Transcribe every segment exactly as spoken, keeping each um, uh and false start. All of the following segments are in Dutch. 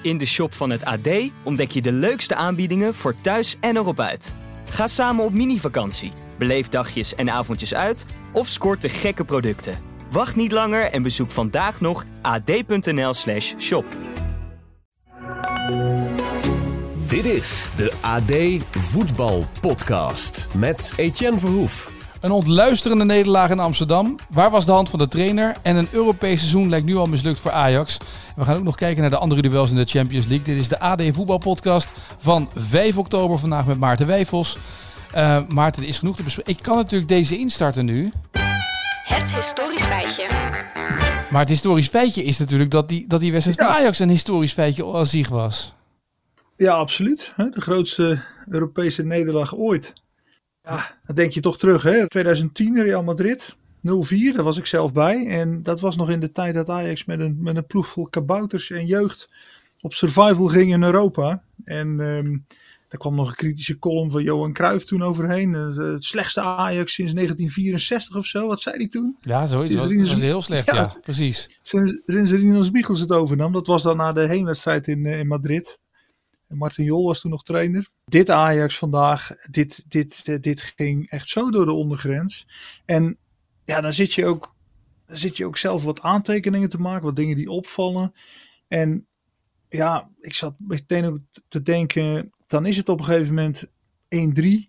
In de shop van het A D ontdek je de leukste aanbiedingen voor thuis en erop uit. Ga samen op mini-vakantie, beleef dagjes en avondjes uit of scoort de gekke producten. Wacht niet langer en bezoek vandaag nog ad.nl slash shop. Dit is de A D Voetbal Podcast met Etienne Verhoef. Een ontluisterende nederlaag in Amsterdam. Waar was de hand van de trainer? En een Europees seizoen lijkt nu al mislukt voor Ajax. We gaan ook nog kijken naar de andere duels in de Champions League. Dit is de A D Voetbal Podcast van vijf oktober. Vandaag met Maarten Wijfels. Uh, Maarten, er is genoeg te bespreken. Ik kan natuurlijk deze instarten nu. Het historisch feitje. Maar het historisch feitje is natuurlijk dat die, dat die wedstrijd ja. van Ajax een historisch feitje als zich was. Ja, absoluut. De grootste Europese nederlaag ooit. Ja, dan denk je toch terug, hè? twintig tien Real Madrid, nul vier, daar was ik zelf bij. En dat was nog in de tijd dat Ajax met een, met een ploeg vol kabouters en jeugd op survival ging in Europa. En um, daar kwam nog een kritische column van Johan Cruijff toen overheen. Het, het slechtste Ajax sinds negentien vierenzestig of zo, wat zei hij toen? Ja, zoiets. Dat was, was heel slecht, ja, ja precies. Sinds, sinds Rinus Michels het overnam, dat was dan na de heenwedstrijd in, in Madrid. Martin Jol was toen nog trainer. Dit Ajax vandaag, dit, dit, dit ging echt zo door de ondergrens. En ja, dan zit je ook, dan zit je ook zelf wat aantekeningen te maken, wat dingen die opvallen. En ja, ik zat meteen ook te denken, dan is het op een gegeven moment één drie.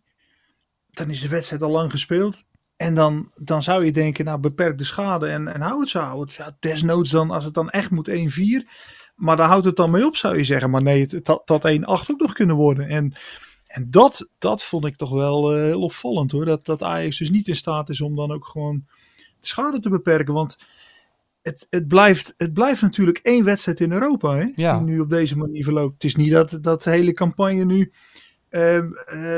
Dan is de wedstrijd al lang gespeeld. En dan, dan zou je denken, nou beperk de schade en, en hou het zo. Hou het, ja, desnoods dan, als het dan echt moet één vier. Maar daar houdt het dan mee op, zou je zeggen. Maar nee, het had, had één acht ook nog kunnen worden. En, en dat, dat vond ik toch wel uh, heel opvallend hoor. Dat, dat Ajax dus niet in staat is om dan ook gewoon de schade te beperken. Want het, het, blijft, het blijft natuurlijk één wedstrijd in Europa. Hè, ja. Die nu op deze manier verloopt. Het is niet dat, dat de hele campagne nu uh, uh,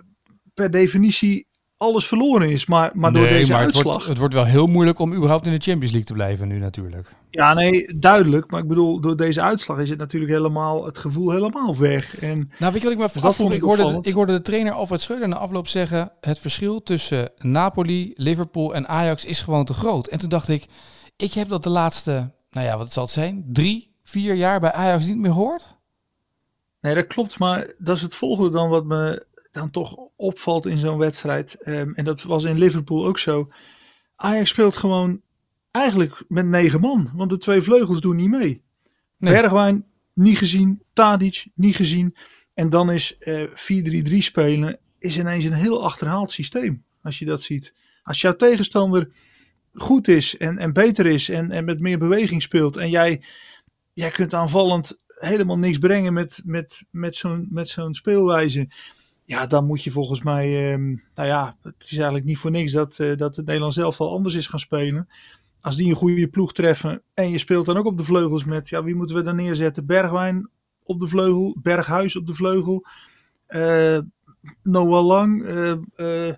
per definitie alles verloren is. Maar, maar door nee, deze maar uitslag... Het wordt, het wordt wel heel moeilijk om überhaupt in de Champions League te blijven nu natuurlijk. Ja, nee, duidelijk. Maar ik bedoel, door deze uitslag is het natuurlijk helemaal, het gevoel helemaal weg. En nou, weet je wat ik me dus afvroeg? Ik hoorde, ik hoorde de trainer Alfred Schreuder na afloop zeggen, het verschil tussen Napoli, Liverpool en Ajax is gewoon te groot. En toen dacht ik, ik heb dat de laatste, nou ja, wat zal het zijn, drie, vier jaar bij Ajax niet meer gehoord? Nee, dat klopt. Maar dat is het volgende dan wat me dan toch opvalt in zo'n wedstrijd. Um, en dat was in Liverpool ook zo. Ajax speelt gewoon eigenlijk met negen man. Want de twee vleugels doen niet mee. Nee. Bergwijn niet gezien. Tadic niet gezien. En dan is uh, vier drie drie spelen is ineens een heel achterhaald systeem. Als je dat ziet. Als jouw tegenstander goed is en, en beter is en, en met meer beweging speelt. En jij, jij kunt aanvallend helemaal niks brengen met, met, met, zo'n, met zo'n speelwijze. Ja, dan moet je volgens mij, um, nou ja, het is eigenlijk niet voor niks dat, uh, dat het Nederlands elftal anders is gaan spelen. Als die een goede ploeg treffen en je speelt dan ook op de vleugels met, ja, wie moeten we dan neerzetten? Bergwijn op de vleugel, Berghuis op de vleugel, uh, Noah Lang, uh, uh,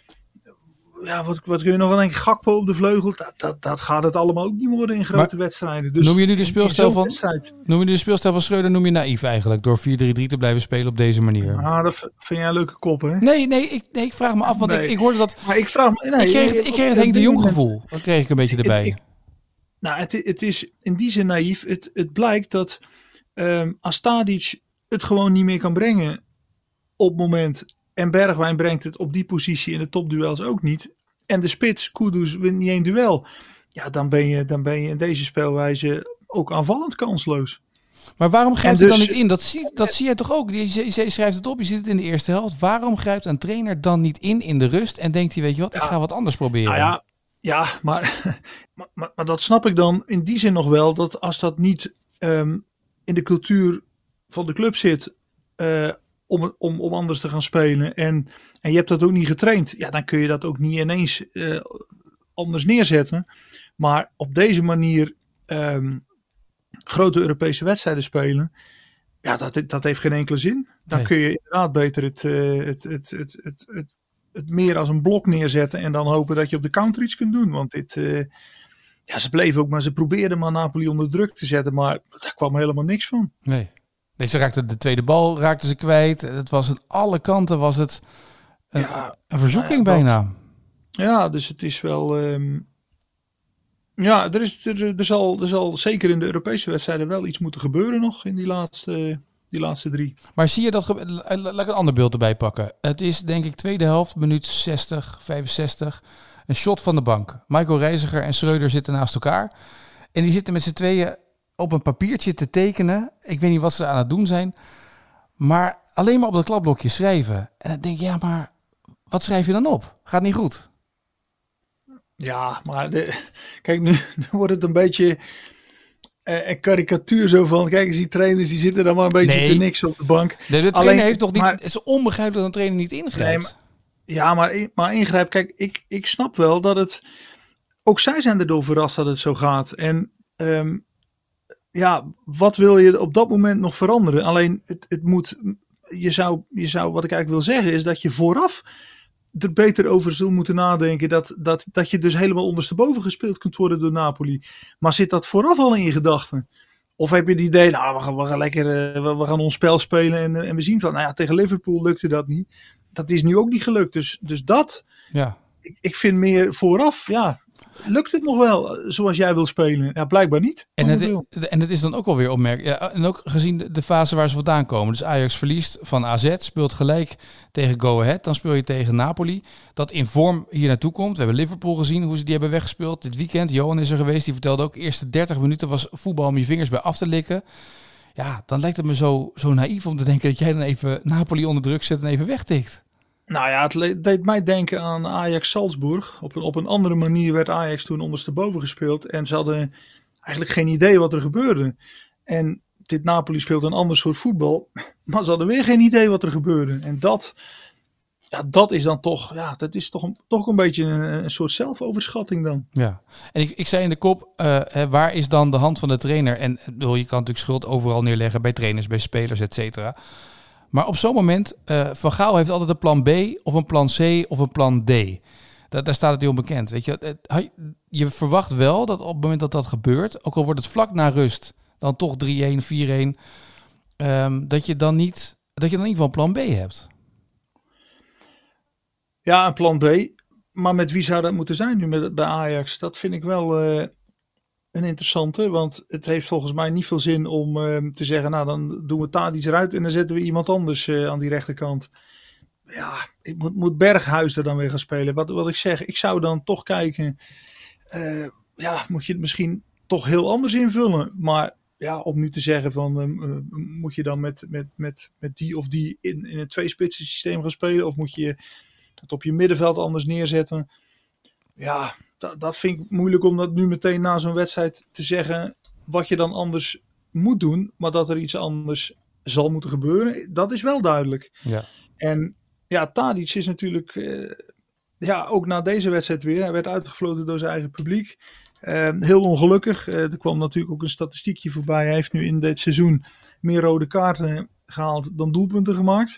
ja, wat, wat kun je nog aan denken? Gakpo op de vleugel, dat, dat, dat gaat het allemaal ook niet worden in grote maar wedstrijden. Dus noem je nu de speelstijl van, wedstrijd, noem je nu de speelstijl van Schreuder, noem je naïef eigenlijk, door vier drie drie te blijven spelen op deze manier? Ah, dat vind jij een leuke kop, hè? Nee, nee, ik, nee, ik vraag me af, want nee. ik, ik hoorde dat... Maar ik vraag me... Nee, ik kreeg het, ik kreeg het Henk de Jong gevoel, dat kreeg ik een beetje erbij. Ik, ik, nou, het, het is in die zin naïef. Het, het blijkt dat um, als Tadic het gewoon niet meer kan brengen op het moment, en Bergwijn brengt het op die positie in de topduels ook niet, en de spits, Kudus, wint niet één duel. Ja, dan ben je, dan ben je in deze speelwijze ook aanvallend kansloos. Maar waarom grijpt hij dus, dan niet in? Dat zie, dat zie je toch ook? Je, je, je schrijft het op, je ziet het in de eerste helft. Waarom grijpt een trainer dan niet in in de rust en denkt hij, weet je wat, ik ga wat anders proberen? Nou ja, ja maar, maar, maar, maar dat snap ik dan in die zin nog wel, dat als dat niet um, in de cultuur van de club zit, uh, Om, om, om anders te gaan spelen. En, en je hebt dat ook niet getraind. Ja, dan kun je dat ook niet ineens uh, anders neerzetten. Maar op deze manier um, grote Europese wedstrijden spelen. Ja, dat, dat heeft geen enkele zin. Dan nee. kun je inderdaad beter het, uh, het, het, het, het, het, het meer als een blok neerzetten. En dan hopen dat je op de counter iets kunt doen. Want dit... Uh, ja, ze bleven ook maar. Ze probeerden maar Napoli onder druk te zetten. Maar daar kwam helemaal niks van. Nee. Nee, ze raakten de tweede bal raakten ze kwijt. Het was aan alle kanten was het een, ja, een verzoeking nou ja, bijna. Dat, ja, dus het is wel... Um, Ja, er, is, er, er, zal, er zal zeker in de Europese wedstrijden wel iets moeten gebeuren nog in die laatste, die laatste drie. Maar zie je dat... Ge- Laat ik een ander beeld erbij pakken. Het is denk ik tweede helft, minuut zestig, vijfenzestig. Een shot van de bank. Michael Reiziger en Schreuder zitten naast elkaar. En die zitten met z'n tweeën op een papiertje te tekenen. Ik weet niet wat ze aan het doen zijn. Maar alleen maar op dat kladblokje schrijven. En dan denk ik, ja, maar wat schrijf je dan op? Gaat niet goed. Ja, maar de, kijk, nu, nu wordt het een beetje uh, een karikatuur zo van, kijk eens, die trainers die zitten dan maar een beetje Nee. te niks op de bank. De, de trainer Alleen, heeft toch niet... maar- het is onbegrijpelijk dat een trainer niet ingrijpt. Nee, maar- Ja, maar, maar ingrijp, kijk, ik, ik snap wel dat het, ook zij zijn erdoor verrast dat het zo gaat. En um, ja, wat wil je op dat moment nog veranderen? Alleen, het, het moet, je zou, je zou, wat ik eigenlijk wil zeggen, is dat je vooraf er beter over zult moeten nadenken. Dat, dat, dat je dus helemaal ondersteboven gespeeld kunt worden door Napoli. Maar zit dat vooraf al in je gedachten? Of heb je het idee, nou, we gaan, we gaan lekker, uh, we, we gaan ons spel spelen en, uh, en we zien van, nou ja, tegen Liverpool lukte dat niet. Dat is nu ook niet gelukt. Dus, dus dat, Ja. ik, ik vind meer vooraf, ja, lukt het nog wel zoals jij wil spelen? Ja, blijkbaar niet. En het, Wil. en het is dan ook wel weer opmerkelijk. Ja, en ook gezien de, de fase waar ze vandaan komen. Dus Ajax verliest van A Z, speelt gelijk tegen Go Ahead. Dan speel je tegen Napoli, dat in vorm hier naartoe komt. We hebben Liverpool gezien, hoe ze die hebben weggespeeld dit weekend. Johan is er geweest, die vertelde ook, de eerste dertig minuten was voetbal om je vingers bij af te likken. Ja, dan lijkt het me zo, zo naïef om te denken dat jij dan even Napoli onder druk zet en even wegtikt. Nou ja, het le- deed mij denken aan Ajax Salzburg. Op een, op een andere manier werd Ajax toen ondersteboven gespeeld. En ze hadden eigenlijk geen idee wat er gebeurde. En dit Napoli speelt een ander soort voetbal. Maar ze hadden weer geen idee wat er gebeurde. En dat, ja, dat is dan toch, ja, dat is toch een, toch een beetje een, een soort zelfoverschatting dan. Ja, en ik, ik zei in de kop, uh, hè, waar is dan de hand van de trainer? En bedoel, je kan natuurlijk schuld overal neerleggen, bij trainers, bij spelers, et cetera. Maar op zo'n moment, uh, Van Gaal heeft altijd een plan B of een plan C of een plan D. Da- daar staat het heel bekend. Weet je? Je verwacht wel dat op het moment dat dat gebeurt, ook al wordt het vlak na rust, dan toch drie-een, vier-een, um, dat je dan niet, dat je dan in ieder geval een plan B hebt. Ja, een plan B. Maar met wie zou dat moeten zijn nu met, bij Ajax? Dat vind ik wel uh, een interessante. Want het heeft volgens mij niet veel zin om uh, te zeggen, nou dan doen we Tadic eruit en dan zetten we iemand anders uh, aan die rechterkant. Ja, ik moet, moet Berghuis er dan weer gaan spelen. Wat, wat ik zeg, ik zou dan toch kijken, uh, ja, moet je het misschien toch heel anders invullen. Maar ja, om nu te zeggen van, uh, uh, moet je dan met, met, met, met die of die in, in een tweespitsen systeem gaan spelen? Of moet je het op je middenveld anders neerzetten? Ja, dat, dat vind ik moeilijk om dat nu meteen na zo'n wedstrijd te zeggen wat je dan anders moet doen. Maar dat er iets anders zal moeten gebeuren, dat is wel duidelijk. Ja. En ja, Tadic is natuurlijk, uh, ja, ook na deze wedstrijd weer. Hij werd uitgefloten door zijn eigen publiek. Uh, heel ongelukkig. Uh, er kwam natuurlijk ook een statistiekje voorbij. Hij heeft nu in dit seizoen meer rode kaarten gehaald dan doelpunten gemaakt.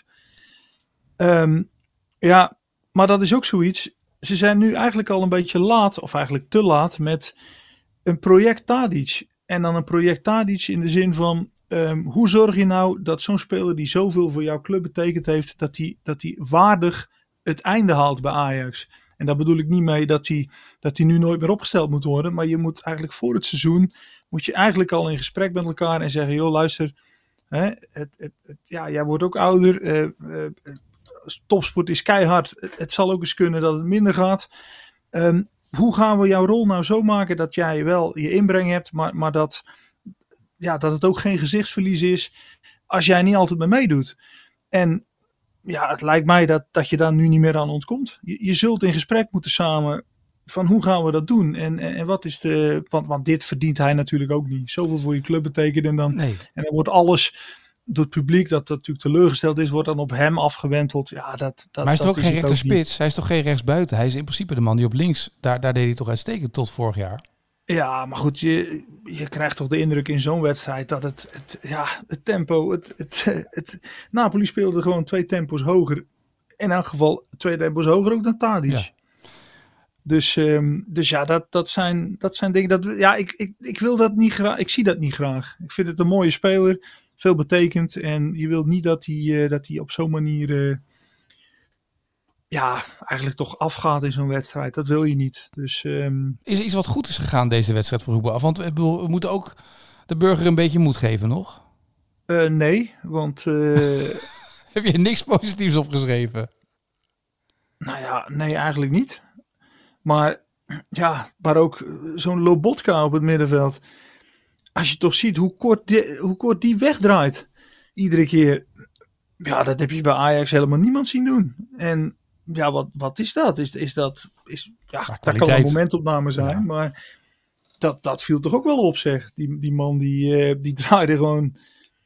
Um, ja, maar dat is ook zoiets. Ze zijn nu eigenlijk al een beetje laat, of eigenlijk te laat, met een project Tadic. En dan een project Tadic in de zin van, um, hoe zorg je nou dat zo'n speler die zoveel voor jouw club betekend heeft, dat die, dat die waardig het einde haalt bij Ajax. En daar bedoel ik niet mee dat hij dat hij nu nooit meer opgesteld moet worden. Maar je moet eigenlijk voor het seizoen, moet je eigenlijk al in gesprek met elkaar en zeggen, joh luister, hè, het, het, het, ja, jij wordt ook ouder, uh, uh, topsport is keihard. Het, het zal ook eens kunnen dat het minder gaat. Um, hoe gaan we jouw rol nou zo maken dat jij wel je inbreng hebt, maar, maar dat, ja, dat het ook geen gezichtsverlies is als jij niet altijd mee meedoet. En ja, het lijkt mij dat, dat je daar nu niet meer aan ontkomt. Je, je zult in gesprek moeten samen van hoe gaan we dat doen? En, en, en wat is de... Want, want dit verdient hij natuurlijk ook niet. Zoveel voor je club betekent en dan, Nee. en dan wordt alles door het publiek dat, dat natuurlijk teleurgesteld is, wordt dan op hem afgewenteld. Ja, dat, dat, maar hij is dat toch ook geen het rechterspits? niet. Hij is toch geen rechtsbuiten? Hij is in principe de man die op links, daar, daar deed hij toch uitstekend tot vorig jaar. Ja, maar goed, je, je krijgt toch de indruk in zo'n wedstrijd dat het, het, ja, het tempo, het, het, het, Napoli speelde gewoon twee tempo's hoger. In elk geval twee tempo's hoger ook dan Tadic. Ja. Dus, um, dus ja, dat, dat, zijn, dat zijn dingen, dat, ja, ik, ik, ik wil dat niet graag, ik zie dat niet graag. Ik vind het een mooie speler, veel betekend en je wilt niet dat hij, uh, dat hij op zo'n manier uh, ja, eigenlijk toch afgaat in zo'n wedstrijd. Dat wil je niet. Dus, um... Is er iets wat goed is gegaan deze wedstrijd voor Hugo af? Want ik bedoel, we moeten ook de burger een beetje moed geven, nog? Uh, nee, want... Uh... Heb je niks positiefs opgeschreven? Nou ja, nee, eigenlijk niet. Maar ja, maar ook zo'n Lobotka op het middenveld. Als je toch ziet hoe kort die, hoe kort die wegdraait. Iedere keer. Ja, dat heb je bij Ajax helemaal niemand zien doen. En ja, wat, wat is dat? Is, is dat is, ja, ja dat kan een momentopname zijn. Ja. Maar dat, dat viel toch ook wel op, zeg. Die, die man die, uh, die draaide gewoon...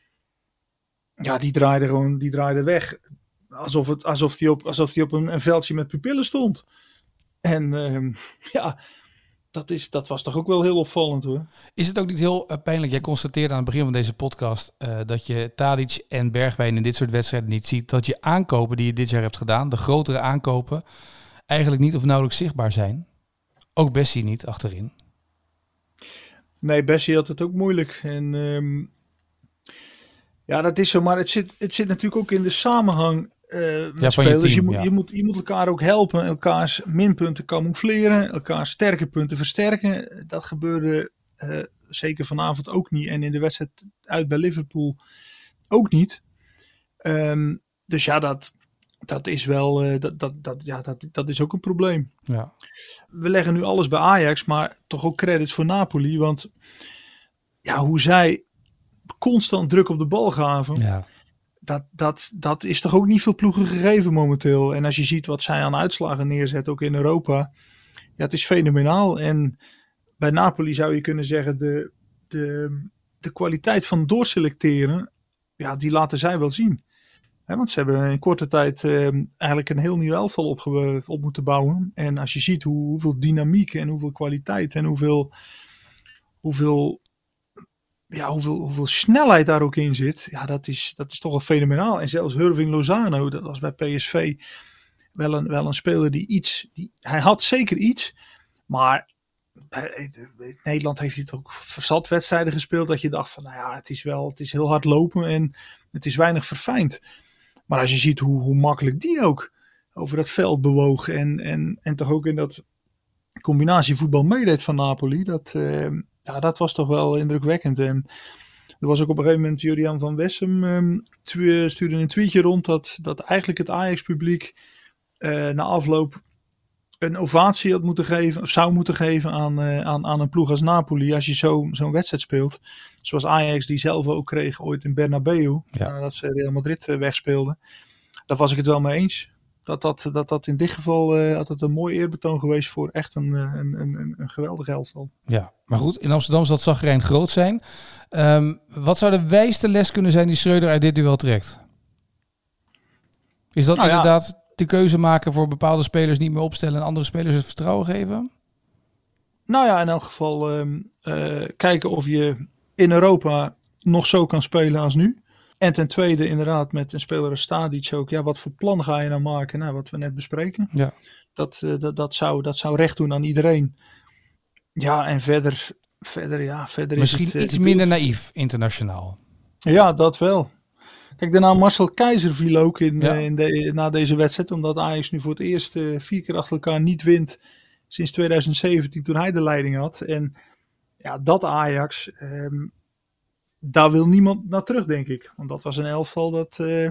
Ja, die draaide gewoon die draaide weg. Alsof het, alsof die op, alsof die op een, een veldje met pupillen stond. En uh, ja, dat, is, dat was toch ook wel heel opvallend, hoor. Is het ook niet heel uh, pijnlijk? Jij constateerde aan het begin van deze podcast uh, dat je Tadic en Bergwijn in dit soort wedstrijden niet ziet. Dat je aankopen die je dit jaar hebt gedaan, de grotere aankopen, eigenlijk niet of nauwelijks zichtbaar zijn. Ook Bessie niet achterin. Nee, Bessie had het ook moeilijk. En um, ja, dat is zo. Maar het zit, het zit natuurlijk ook in de samenhang uh, met ja, spelers. Je, team, je, moet, ja. je, moet, je moet elkaar ook helpen. Elkaars minpunten camoufleren. Elkaars sterke punten versterken. Dat gebeurde uh, zeker vanavond ook niet. En in de wedstrijd uit bij Liverpool ook niet. Um, dus ja, dat, dat is wel uh, dat, dat, dat, ja, dat, dat is ook een probleem. Ja. We leggen nu alles bij Ajax, maar toch ook credits voor Napoli. Want ja, hoe zij constant druk op de bal gaven, ja. dat, dat, dat is toch ook niet veel ploegen gegeven momenteel. En als je ziet wat zij aan uitslagen neerzetten, ook in Europa, ja, het is fenomenaal. En bij Napoli zou je kunnen zeggen, de, de, de kwaliteit van doorselecteren, ja, die laten zij wel zien. He, want ze hebben in korte tijd uh, eigenlijk een heel nieuw elftal op, op moeten bouwen. En als je ziet hoe, hoeveel dynamiek en hoeveel kwaliteit en hoeveel, hoeveel, ja, hoeveel, hoeveel snelheid daar ook in zit. Ja, dat is, dat is toch wel fenomenaal. En zelfs Hirving Lozano, dat was bij P S V wel een, wel een speler die iets... Die, hij had zeker iets, maar in Nederland heeft hij toch ook verzat wedstrijden gespeeld. Dat je dacht van, nou ja, het is wel, het is heel hard lopen en het is weinig verfijnd. Maar als je ziet hoe, hoe makkelijk die ook over dat veld bewoog en, en, en toch ook in dat combinatievoetbal meedeed van Napoli, dat, uh, ja, dat was toch wel indrukwekkend. En er was ook op een gegeven moment Julian van Wessem um, stuurde een tweetje rond dat, dat eigenlijk het Ajax-publiek uh, na afloop een ovatie had moeten geven, of zou moeten geven aan, uh, aan, aan een ploeg als Napoli als je zo, zo'n wedstrijd speelt. Zoals Ajax die zelf ook kreeg ooit in Bernabeu, ja. nadat ze Real Madrid uh, wegspeelden. Daar was ik het wel mee eens. Dat dat, dat, dat in dit geval uh, had het een mooi eerbetoon geweest voor echt een, een, een, een geweldig elftal. Ja, maar goed, in Amsterdam zal het zagrijn groot zijn. Um, wat zou de wijste les kunnen zijn die Schreuder uit dit duel trekt? Is dat nou, inderdaad... Ja. de keuze maken voor bepaalde spelers niet meer opstellen en andere spelers het vertrouwen geven? Nou ja, in elk geval um, uh, kijken of je in Europa nog zo kan spelen als nu. En ten tweede inderdaad met een speler als Tadic ook. Ja, wat voor plan ga je nou maken? Nou, wat we net bespreken. Ja. Dat, uh, dat, dat, zou, dat zou recht doen aan iedereen. Ja, en verder, verder, ja, verder Misschien is het... iets uh, minder naïef internationaal. Ja, dat wel. Kijk, de naam Marcel Keizer viel ook in, ja. uh, in de, na deze wedstrijd. Omdat Ajax nu voor het eerst uh, vier keer achter elkaar niet wint sinds twintig zeventien toen hij de leiding had. En ja, dat Ajax, um, daar wil niemand naar terug, denk ik. Want dat was een elftal dat... Uh,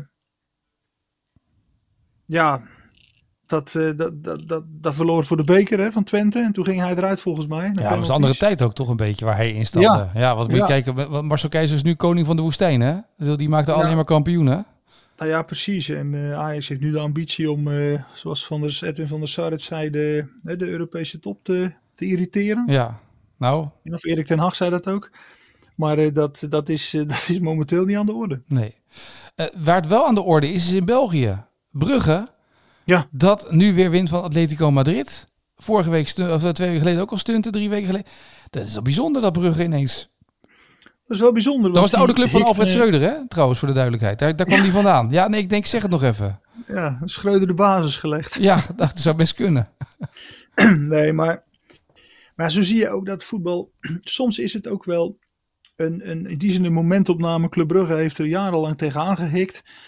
ja, dat, uh, dat, dat, dat, dat verloor voor de beker hè, van Twente. En toen ging hij eruit volgens mij. Ja, dat was een andere tijd ook toch een beetje waar hij in stapte. Ja, ja wat moet je ja. kijken. Marcel Keizer is nu koning van de woestijn, hè? Die maakte alleen ja. maar kampioenen. Nou ja, precies. En uh, Ajax heeft nu de ambitie om, uh, zoals van der, Edwin van der Sar het zei, de, de Europese top te, te irriteren. Ja, nou. Of Erik ten Hag zei dat ook. Maar uh, dat, dat, is, uh, dat is momenteel niet aan de orde. Nee. Uh, waar het wel aan de orde is, is in België. Brugge, ja. dat nu weer wint van Atletico Madrid. Vorige week, stu- of twee weken geleden ook al stunten, drie weken geleden. Dat is wel bijzonder dat Brugge ineens... Dat is wel bijzonder. Dat was de oude club van Alfred Schreuder, hè? Trouwens, voor de duidelijkheid. Daar, daar kwam ja. die vandaan. Ja, nee, ik denk, zeg het nog even. Ja, Schreuder de basis gelegd. Ja, dat zou best kunnen. Nee, maar, maar zo zie je ook dat voetbal... Soms is het ook wel een, een, in die zin een momentopname. Club Brugge heeft er jarenlang tegenaan gehikt.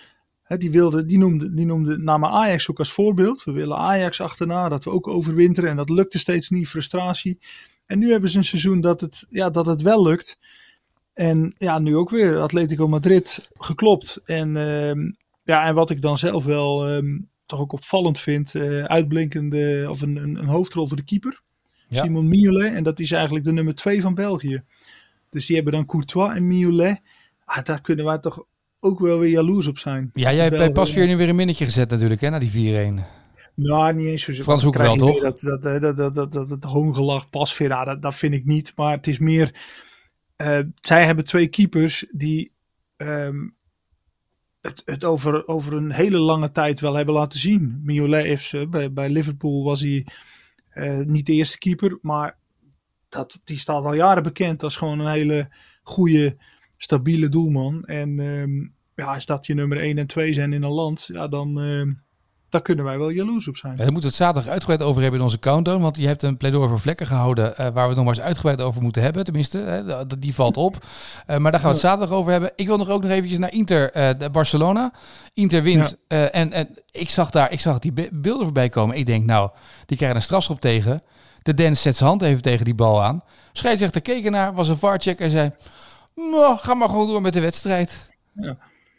Hè, die, wilde, die, noemde, die noemde namen Ajax ook als voorbeeld. We willen Ajax achterna, dat we ook overwinteren. En dat lukte steeds niet, frustratie. En nu hebben ze een seizoen dat het, ja, dat het wel lukt. En ja, nu ook weer Atletico Madrid geklopt. En, uh, ja, en wat ik dan zelf wel um, toch ook opvallend vind, uh, uitblinkende of een, een, een hoofdrol voor de keeper. Ja. Simon Mignolet. En dat is eigenlijk de nummer twee van België. Dus die hebben dan Courtois en Mignolet. Ah, daar kunnen wij toch ook wel weer jaloers op zijn. Ja, jij hebt bij Pasveer nu weer een minnetje gezet natuurlijk, hè, na die vier-een. Nou, niet eens zo. Frans Hoek wel, toch? Dat, dat, dat, dat, dat, dat, dat, dat hoongelach Pasveer, nou, dat, dat vind ik niet. Maar het is meer... Uh, zij hebben twee keepers die um, het, het over, over een hele lange tijd wel hebben laten zien. Mignolet heeft, uh, bij, bij Liverpool was hij uh, niet de eerste keeper, maar dat, die staat al jaren bekend als gewoon een hele goede, stabiele doelman. En um, ja, als dat je nummer één en twee zijn in een land, ja, dan... Uh, daar kunnen wij wel jaloers op zijn. Ja, daar moeten we het zaterdag uitgebreid over hebben in onze countdown. Want je hebt een pleidooi voor vlekken gehouden uh, waar we het nog maar eens uitgebreid over moeten hebben. Tenminste, hè, die valt op. Uh, maar daar gaan we het zaterdag over hebben. Ik wil nog ook nog eventjes naar Inter, uh, Barcelona. Inter wint. Ja. Uh, en, en ik zag daar, ik zag die be- beelden voorbij komen. Ik denk, nou, die krijgen een strafschop tegen. De Dens zet zijn hand even tegen die bal aan. Scheidsrechter keek ernaar, was een V A R-check en zei... ga maar gewoon door met de wedstrijd. Ja.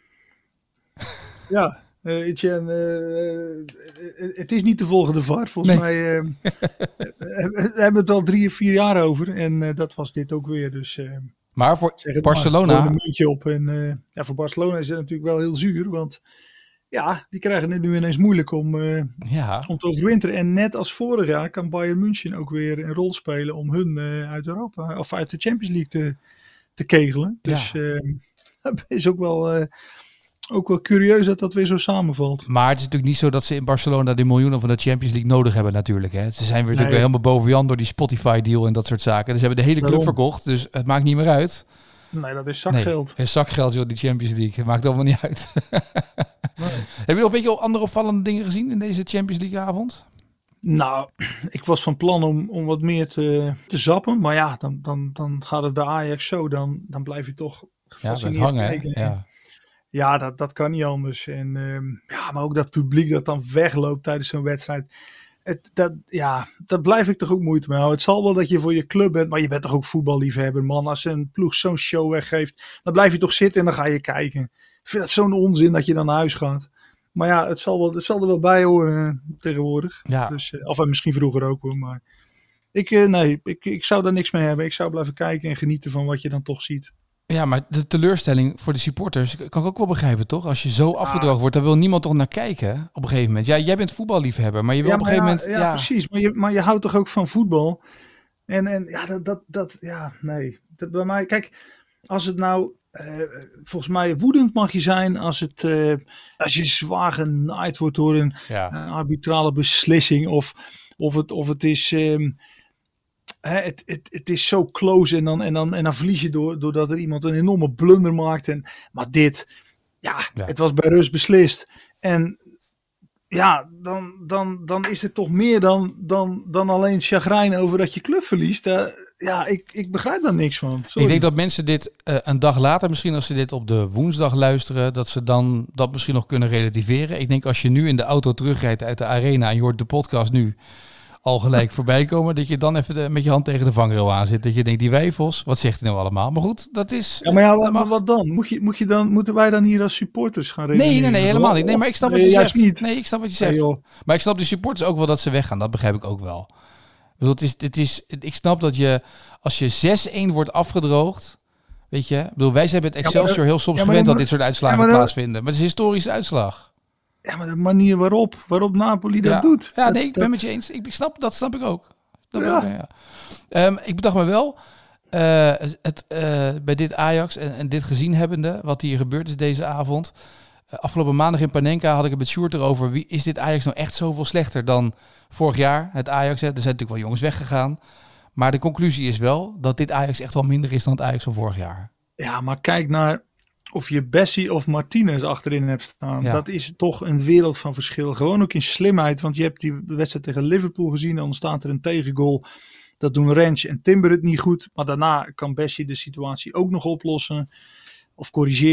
Ja. Uh, Etienne, uh, uh, het is niet de volgende V A R. Volgens nee. mij uh, we hebben het al drie of vier jaar over. En uh, dat was dit ook weer. Dus, uh, maar voor Barcelona... Maar, een muntje op. En, uh, ja, voor Barcelona is het natuurlijk wel heel zuur. Want ja, die krijgen het nu ineens moeilijk om, uh, ja. om te overwinteren. En net als vorig jaar kan Bayern München ook weer een rol spelen om hun uh, uit Europa of uit de Champions League te, te kegelen. Dus ja. uh, dat is ook wel... Uh, Ook wel curieus dat dat weer zo samenvalt. Maar het is natuurlijk niet zo dat ze in Barcelona de miljoenen van de Champions League nodig hebben natuurlijk. Hè. Ze zijn weer nee. natuurlijk weer helemaal boven Jan door die Spotify deal en dat soort zaken. Dus ze hebben de hele club Daarom. verkocht, dus het maakt niet meer uit. Nee, dat is zakgeld. Nee, is zakgeld, joh, die Champions League. Het maakt allemaal niet uit. Nee. Heb je nog een beetje andere opvallende dingen gezien in deze Champions League avond? Nou, ik was van plan om, om wat meer te, te zappen. Maar ja, dan, dan, dan gaat het bij Ajax zo. Dan, dan blijf je toch gefascineerd ja, hangen, kijken. Ja. Ja, dat, dat kan niet anders. En, um, ja, maar ook dat publiek dat dan wegloopt tijdens zo'n wedstrijd. Het, dat, ja, daar blijf ik toch ook moeite mee houden. Het zal wel dat je voor je club bent, maar je bent toch ook voetballiefhebber, man. Als een ploeg zo'n show weggeeft, dan blijf je toch zitten en dan ga je kijken. Ik vind dat zo'n onzin dat je dan naar huis gaat. Maar ja, het zal, wel, het zal er wel bij horen uh, tegenwoordig. Ja. Dus, uh, of uh, misschien vroeger ook hoor. Maar ik, uh, nee, ik, ik zou daar niks mee hebben. Ik zou blijven kijken en genieten van wat je dan toch ziet. Ja, maar de teleurstelling voor de supporters kan ik ook wel begrijpen, toch? Als je zo ja. afgedroogd wordt, daar wil niemand toch naar kijken op een gegeven moment. Ja, jij bent voetballiefhebber, maar je wil ja, op een gegeven ja, moment... Ja, ja, precies. Maar je, maar je houdt toch ook van voetbal? En, en ja, dat, dat, dat, ja, nee. Dat bij mij, kijk, als het nou... Uh, volgens mij woedend mag je zijn als, het, uh, als je zwaar genaaid wordt door een ja. uh, arbitrale beslissing. Of, of, het, of het is... Um, He, het, het, het is zo close en dan, en dan, en dan verlies je door, doordat er iemand een enorme blunder maakt. En, maar dit, ja, ja, het was bij rust beslist. En ja, dan, dan, dan is het toch meer dan, dan, dan alleen chagrijn over dat je club verliest. Uh, ja, ik, ik begrijp daar niks van. Sorry. Ik denk dat mensen dit uh, een dag later, misschien als ze dit op de woensdag luisteren, dat ze dan dat misschien nog kunnen relativeren. Ik denk als je nu in de auto terugrijdt uit de arena en je hoort de podcast nu al gelijk voorbij komen, dat je dan even de, met je hand tegen de vangrail aan zit. Dat je denkt, die wijfels, wat zegt hij nou allemaal? Maar goed, dat is... Ja, maar ja, wat, mag... wat dan? Moet je, moet je dan? Moeten wij dan hier als supporters gaan redeneren? Nee, nee, nee, helemaal niet. Nee, maar ik snap wat je nee, zegt. Niet. Nee, ik snap wat je zegt. Nee, maar ik snap de supporters ook wel dat ze weggaan. Dat begrijp ik ook wel. Ik bedoel, het is, het is, ik snap dat je, als je zes-een wordt afgedroogd, weet je, ik bedoel, wij zijn het Excelsior ja, maar, heel soms ja, gewend dat dit soort uitslagen ja, maar plaatsvinden. Maar het is een historische uitslag. Ja, maar de manier waarop, waarop Napoli dat ja. doet. Ja, dat, nee, ik ben dat... met je eens. Ik snap, dat snap ik ook. Dat ja. ook, ja. Um, ik bedacht me wel, uh, het, uh, bij dit Ajax en, en dit gezien hebbende, wat hier gebeurd is deze avond. Uh, afgelopen maandag in Panenka had ik het met Sjoerd erover. Wie, is dit Ajax nou echt zoveel slechter dan vorig jaar? Het Ajax, hè? Er zijn natuurlijk wel jongens weggegaan. Maar de conclusie is wel dat dit Ajax echt wel minder is dan het Ajax van vorig jaar. Ja, maar kijk naar of je Bessie of Martinez achterin hebt staan. Ja. Dat is toch een wereld van verschil. Gewoon ook in slimheid. Want je hebt die wedstrijd tegen Liverpool gezien. Dan staat er een tegengoal. Dat doen Rens en Timber het niet goed. Maar daarna kan Bessie de situatie ook nog oplossen. Of corrigeren.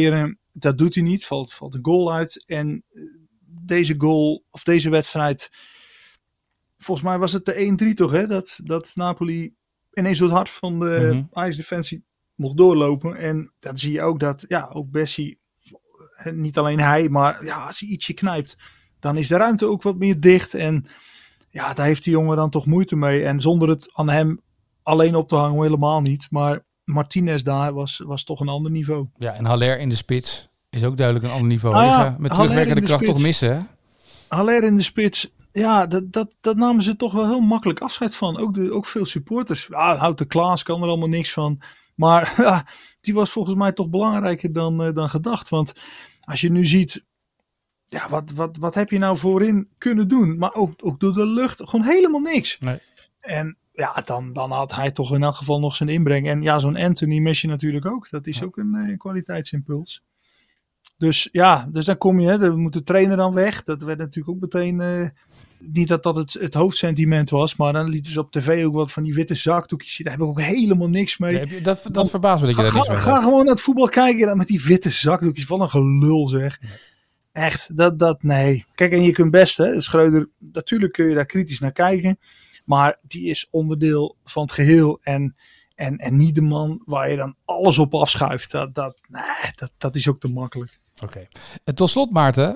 dat doet hij niet. Valt, valt een goal uit. En deze goal, of deze wedstrijd, volgens mij was het de één drie toch, hè? Dat, dat Napoli ineens door het hart van de Mm-hmm. Ajax-defensie mocht doorlopen. En dan zie je ook dat, ja, ook Bessie, niet alleen hij, maar ja, als hij ietsje knijpt, dan is de ruimte ook wat meer dicht. En ja, daar heeft die jongen dan toch moeite mee. En zonder het aan hem alleen op te hangen, helemaal niet. Maar Martinez daar was, was toch een ander niveau. Ja, en Haller in de spits is ook duidelijk een ander niveau. Ah, ja, Even met Haller terugwerkende in de kracht spits. toch missen, hè? Haller in de spits, ja, dat, dat, dat namen ze toch wel heel makkelijk afscheid van. Ook, de, ook veel supporters. Ja, Houten Klaas kan er allemaal niks van. Maar ja, die was volgens mij toch belangrijker dan, uh, dan gedacht. Want als je nu ziet, ja, wat, wat, wat heb je nou voorin kunnen doen? Maar ook, ook door de lucht, gewoon helemaal niks. Nee. En ja, dan, dan had hij toch in elk geval nog zijn inbreng. En ja, zo'n Anthony mis je natuurlijk ook. Dat is Ja. ook een uh, kwaliteitsimpuls. Dus ja, dus dan kom je, hè, dan moet de trainer dan weg. Dat werd natuurlijk ook meteen, uh, niet dat dat het, het hoofdsentiment was, maar dan lieten ze op tv ook wat van die witte zakdoekjes zien. Daar heb ik ook helemaal niks mee. Nee, heb je- dat, dat verbaast me dat je daar Ga, niks mee ga hebt. gewoon naar het voetbal kijken dan met die witte zakdoekjes. Wat een gelul zeg. Echt, dat, dat, nee. Kijk, en je kunt best, hè, Schreuder, natuurlijk kun je daar kritisch naar kijken. Maar die is onderdeel van het geheel. En, en, en niet de man waar je dan alles op afschuift. Dat, dat, nee, dat, dat is ook te makkelijk. Oké. En tot slot, Maarten.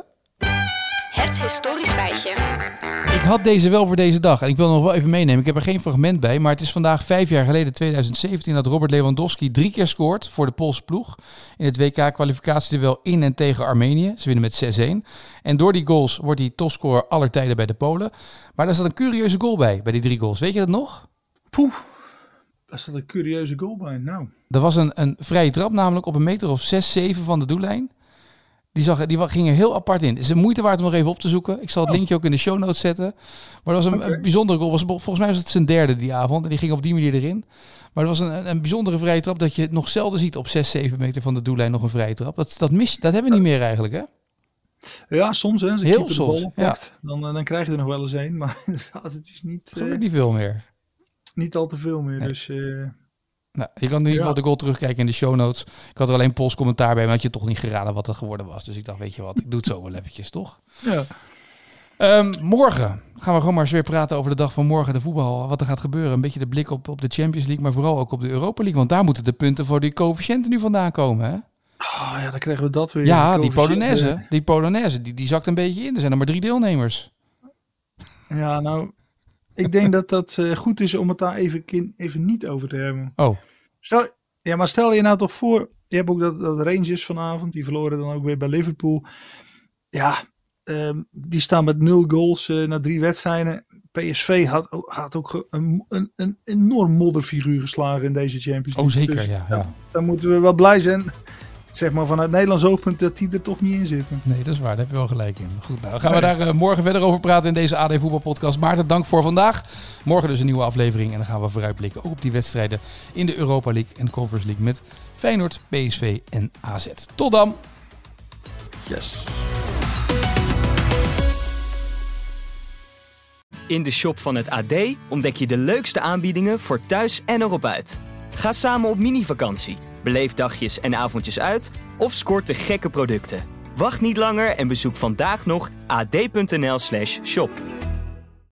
Het historisch feitje. Ik had deze wel voor deze dag. En ik wil nog wel even meenemen. Ik heb er geen fragment bij. Maar het is vandaag vijf jaar geleden, twintig zeventien, dat Robert Lewandowski drie keer scoort voor de Poolse ploeg. In het W K-kwalificatieduel in en tegen Armenië. Ze winnen met zes een. En door die goals wordt hij topscorer aller tijden bij de Polen. Maar daar zat een curieuze goal bij, bij die drie goals. Weet je dat nog? Poeh, daar staat een curieuze goal bij. Nou, Er was een, een vrije trap, namelijk op een meter of zes, zeven van de doellijn. Die, zag, die ging er heel apart in. Het is een moeite waard om nog even op te zoeken. Ik zal het linkje ook in de show notes zetten. Maar dat was een, Oké. een bijzondere goal. Was, volgens mij was het zijn derde die avond. En die ging op die manier erin. Maar het was een, een bijzondere vrije trap dat je het nog zelden ziet op zes, zeven meter van de doellijn nog een vrije trap. Dat, dat, mis, dat hebben we niet meer eigenlijk, hè? ja, soms hè. Als een Heel keeper de soms, bal pakt, dan, uh, dan krijg je er nog wel eens een. Maar inderdaad, het is niet, uh, Gelukkig niet veel meer. niet al te veel meer. Nee. Dus uh, Nou, je kan in ieder geval Ja. de goal terugkijken in de show notes. Ik had er alleen Pools commentaar bij, maar had je toch niet geraden wat het geworden was. Dus ik dacht, weet je wat, ik doe het zo wel eventjes, toch? ja. Um, morgen gaan we gewoon maar eens weer praten over de dag van morgen, de voetbal, wat er gaat gebeuren. Een beetje de blik op, op de Champions League, maar vooral ook op de Europa League. Want daar moeten de punten voor die coëfficiënten nu vandaan komen, hè? Oh, ja, dan krijgen we dat weer. Ja, De die coëfficiënten. Polonaise, die Polonaise, die, die zakt een beetje in. Er zijn er maar drie deelnemers. Ja, nou, ik denk dat dat uh, goed is om het daar even, kin- even niet over te hebben. Oh, Stel, ja, maar stel je nou toch voor, je hebt ook dat, dat Rangers vanavond, die verloren dan ook weer bij Liverpool. Ja, um, die staan met nul goals uh, na drie wedstrijden. P S V had, had ook ge- een, een, een enorm modderfiguur geslagen in deze Champions League. oh zeker, Dus ja, ja. dan moeten we wel blij zijn, zeg maar vanuit Nederlands oogpunt, dat die er toch niet in zitten. Nee, dat is waar. Daar heb je wel gelijk in. Goed, nou, dan gaan we daar uh, morgen verder over praten in deze A D Voetbalpodcast. Maarten, dank voor vandaag. Morgen dus een nieuwe aflevering en dan gaan we vooruitblikken ook op die wedstrijden in de Europa League en Conference League met Feyenoord, P S V en A Z. Tot dan! Yes. In de shop van het A D ontdek je de leukste aanbiedingen voor thuis en erop uit. Ga samen op mini-vakantie, beleef dagjes en avondjes uit of scoort de gekke producten. Wacht niet langer en bezoek vandaag nog ad.nl slash shop.